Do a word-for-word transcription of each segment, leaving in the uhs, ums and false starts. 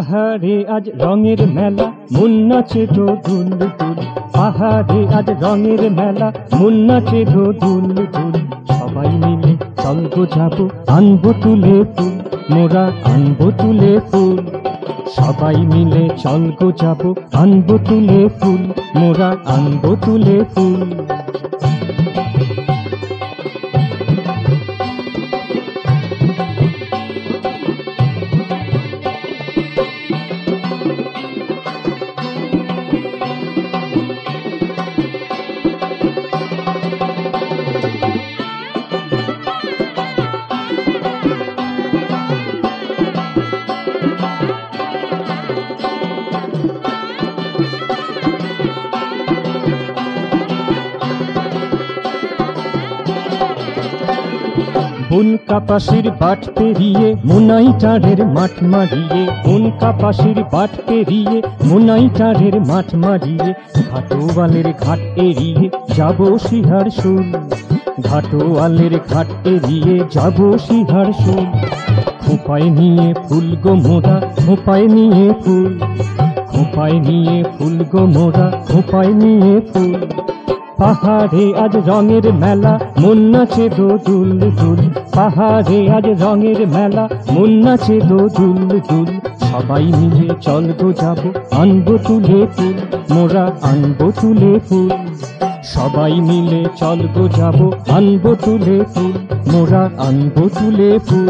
পাহাড়ে আজ রঙের মেলা, মন নাচে দোদুল দুল। পাহাড়ে আজ রঙের মেলা, মন নাচে দোদুল দুল। সবাই মিলে চল গো যাবো, আনবো তুলে ফুল, মোরা আনবো তুলে ফুল। সবাই মিলে চল গো যাবো, আনবো তুলে ফুল, মোরা আনবো তুলে ফুল। বন কাপাসির বাট পেরিয়ে মোনাই চাঁড়ের মাঠ মারিয়ে, বন কাপাসির বাট পেরিয়ে মোনাই চাঁড়ের মাঠ মারিয়ে, ঘাটোয়ালের ঘাট এড়িয়ে যাবো সিহার শুল, ঘাটোয়ালের ঘাট এড়িয়ে যাবো সিহার শুল। খোঁপায় নিয়ে ফুল গো মোরা, খোঁপায় নিয়ে ফুল, খোঁপায় নিয়ে ফুল গো মোরা, খোঁপায় নিয়ে ফুল। পাহাড়ে আজ রঙের মেলা, মন নাচে দোদুল দুল। পাহাড়ে আজ রঙের মেলা, মন নাচে দোদুল দুল। সবাই মিলে চল গো যাবো, আনবো তুলে ফুল, মোরা আনবো তুলে ফুল। সবাই মিলে চল গো যাবো, আনবো তুলে ফুল, মোরা আনবো তুলে ফুল।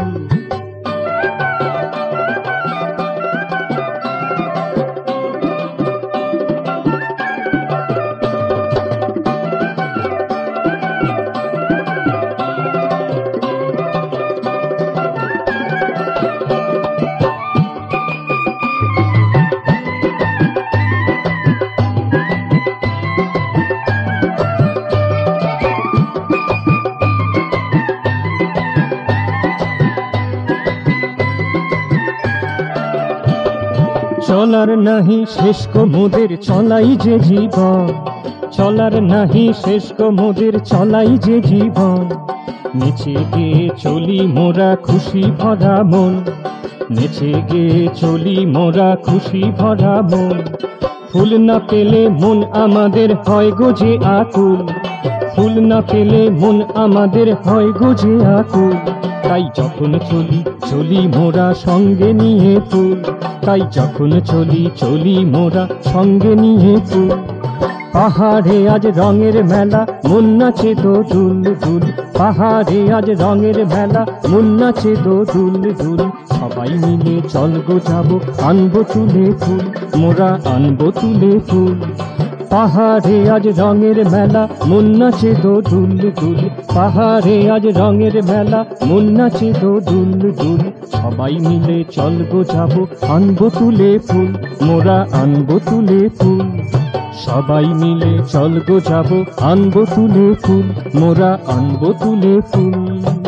চলার নাহি শেষ গো মোদের, চলাই যে জীবন। চলার নাহি শেষ গো মোদের, চলাই যে জীবন। নেচে গিয়ে চলি মোরা খুশি ভরা মন, নেচে গিয়ে চলি মোরা খুশি ভরা মন। ফুল না পেলে মন আমাদের হয় গো যে আকুল, ফুল না পেলে মন আমাদের হয় গো যে আকুল। তাই যখন চলি চলি মোরা সঙ্গে নিয়ে ফুল, তাই যখন চলি চলি মোরা সঙ্গে নিয়ে ফুল। পাহাড়ে আজ রঙের মেলা, মন নাচে দোদুল দুল। পাহাড়ে আজ রঙের মেলা, মন নাচে দোদুল দুল। সবাই মিলে চল গো যাবো, আনবো তুলে ফুল, মোরা আনবো তুলে ফুল। পাহাড়ে আজ রঙের মেলা, মন নাচে দোদুল দুল। পাহাড়ে আজ রঙের মেলা, মন নাচে দোদুল দুল। সবাই মিলে চল গো যাবো, আনবো তুলে ফুল, মোরা আনবো তুলে ফুল। সবাই মিলে চল গো যাবো, আনবো তুলে ফুল, মোরা আনবো তুলে ফুল।